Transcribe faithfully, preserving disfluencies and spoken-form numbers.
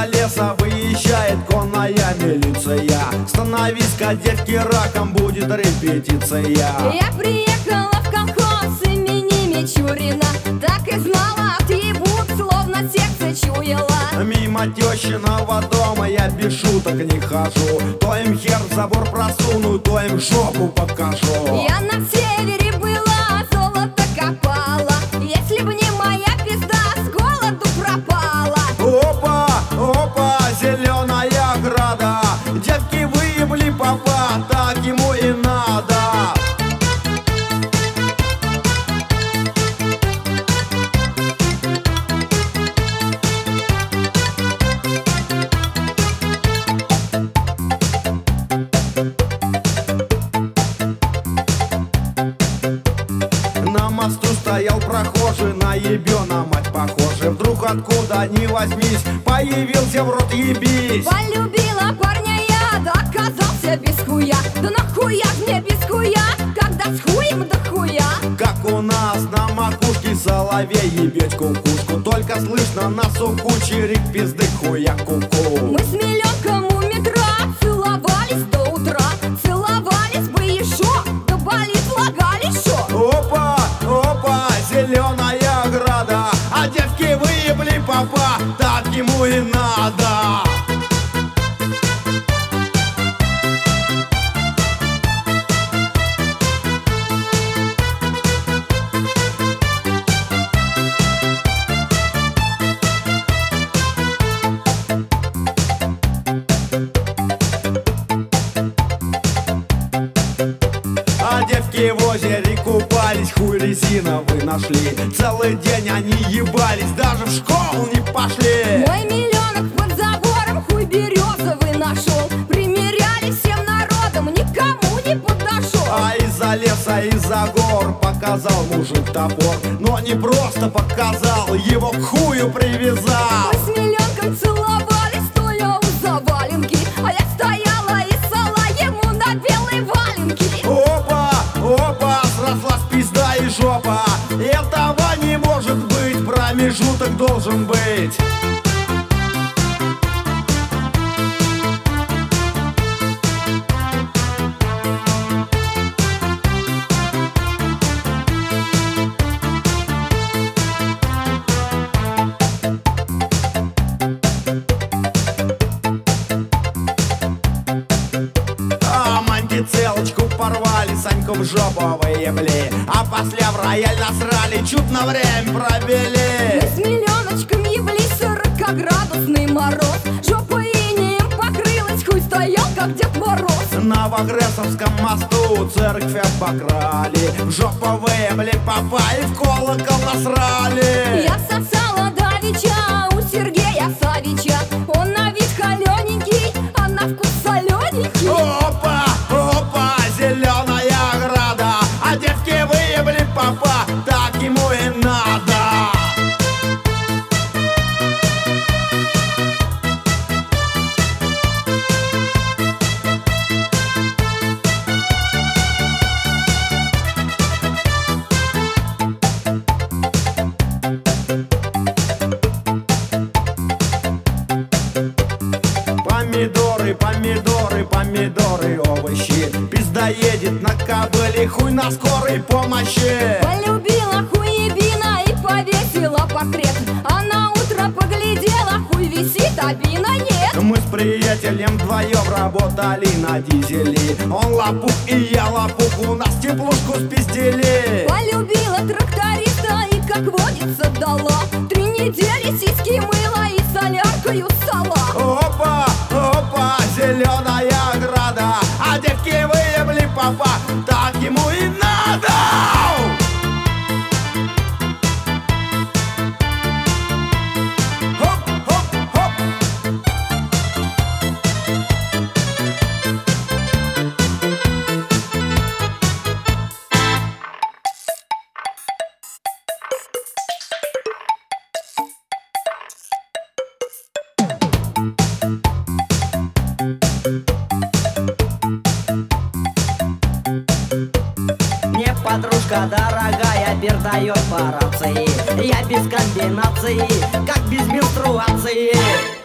Из-за леса выезжает конная милиция. Становись-ка, девки, раком, будет репетиция. Я приехала в колхоз имени Мичурина. Так и знала, отъебут, словно сердце чуяла. Мимо тещиного дома я без шуток не хожу. То им хер в забор просуну, то им жопу покажу. Я на севере была, золото копала. Если б не моя пизда, с голоду пропала. Опа, опа, зеленая ограда. Девки выебли папа, так ему и надо. На мосту стоял прохожий, на ебена мать похожий. Вдруг откуда ни возьмись, появился в рот ебись. Полюбила парня я, да оказался без хуя. Да нахуя мне без хуя, когда с хуем да хуя. Как у нас на макушке соловей ебеть кукушку. Только слышно на суху чирик пизды хуя куку. Мы с миллионком у метро целовались до утра. Целовались бы еще, да болит лагали шо. Опа, опа, зеленая ограда. А девки выебли папа, так ему и надо. А девки в озере купались, хуй резиновый нашли. Целый день они ебались, даже в школу не пошли. Мой миллионок под забором хуй березовый нашел. Примерялись всем народом, никому не подошел. А из-за леса, из-за гор показал мужик топор. Но не просто показал, его к хую привязал. Мы с миллионком целовались, стоя у заваленки. А я стояла и ссала ему на белой валенке. Опа, опа, срослась пизда и жопа. Этого не может быть, промежуток должен быть. А мантицелочку порвали, Саньку в жопу выебли. А после в рояль насрали, чуть на время Мы провели. с миллионочком еблись, сорокаградусный мороз. Жопа инеем покрылась, хуй стоял, как Дед Мороз. На Вагресовском мосту церковь обокрали. В жопу выебли папа и в колокол насрали. Я сосала давеча у Сергея Савича. Он на вид холененький, а на вкус солененький. Опа, опа, зеленая ограда. А девки выебли папа, так ему и надо. Помидоры, помидоры, помидоры, овощи. Пизда едет на кобыле, хуй на скорой помощи. Полюбила хуебина и повесила портрет. А на утро поглядела, хуй висит, а бина нет. Мы с приятелем вдвоем работали на дизеле. Он лопух и я лопух, у нас теплушку спиздили. Полюбила тракториста и, как водится, дала. Три недели сиськи мыла и соляркою ссала. Опа, опа, зеленая ограда. А девки выебли папа, так ему и надо. Хоп, хоп, хоп. Мне подружка дорогая передает по рации. Я без комбинации, как без менструации.